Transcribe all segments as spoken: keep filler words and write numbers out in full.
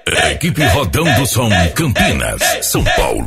Equipe Rodão do Som, Campinas, São Paulo.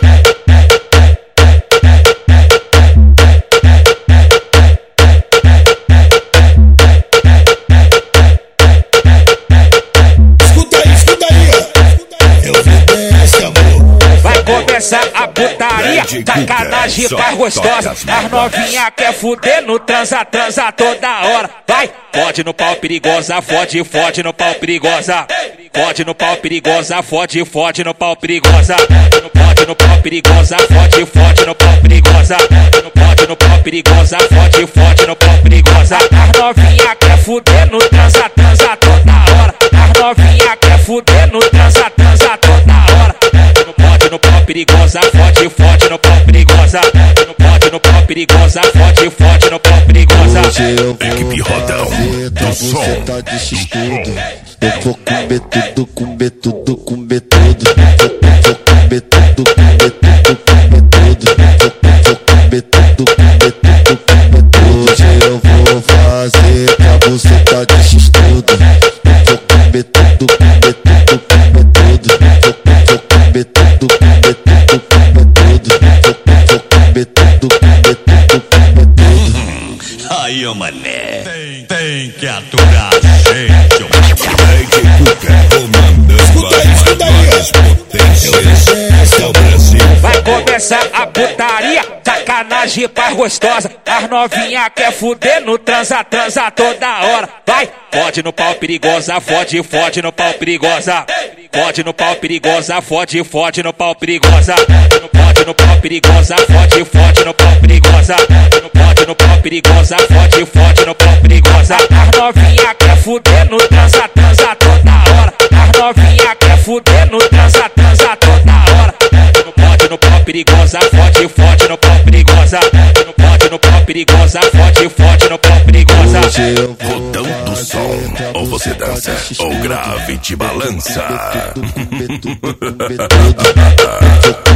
Começa a putaria, sacanagem faz gostosa. As novinha quer fuder no transa, transa toda hora. Vai, fode no pau perigosa, fode, fode no pau perigosa. Fode no pau perigosa, fode, fode no pau perigosa. Fode no pau perigosa, fode, fode no pau perigosa. Fode no pau perigosa, fode, fode no pau perigosa. As novinha quer fuder no transa, transa toda hora. As novinha quer fuder no transa, transa toda hora. Fode no pau perigosa, fode, fode no pau perigosa. Fode no pau perigosa, fode, fode no pau perigosa. Equipe Rodão do Som. Você tá de x-tudo. Eu vou comer tudo, comer tudo, comer tudo. Eu vou comer tudo, comer tudo, comer tudo. Eu vou comer tudo, comer tudo, comer tudo. Hoje eu vou fazer que a buceta de x-tudo. Eu vou comer tudo, comer tudo, comer tudo. Eu vou comer tudo, comer tudo, comer tudo. Eu vou comer tudo, comer tudo, comer tudo. Aí, ô mané, tem, tem que aturar, gente. Vai começar a putaria, sacanagem faz gostosa. As novinha quer fuder no transa, transa toda hora. Vai, fode no pau perigosa, fode, fode no pau perigosa. Fode no pau perigosa, fode, fode no pau perigosa. Fode no pau perigosa, fode, fode no pau perigosa. Fode no pau perigosa, fode, fode no pau perigosa. As novinha quer fuder no transa, transa toda hora. As novinha quer fuder no transa, transa toda hora. Fode no pau perigosa, fode, fode no pau perigosa. Fode no pau perigosa, fode, fode no pau perigosa. Rodão do Som, ou você dança, ou grave te balança.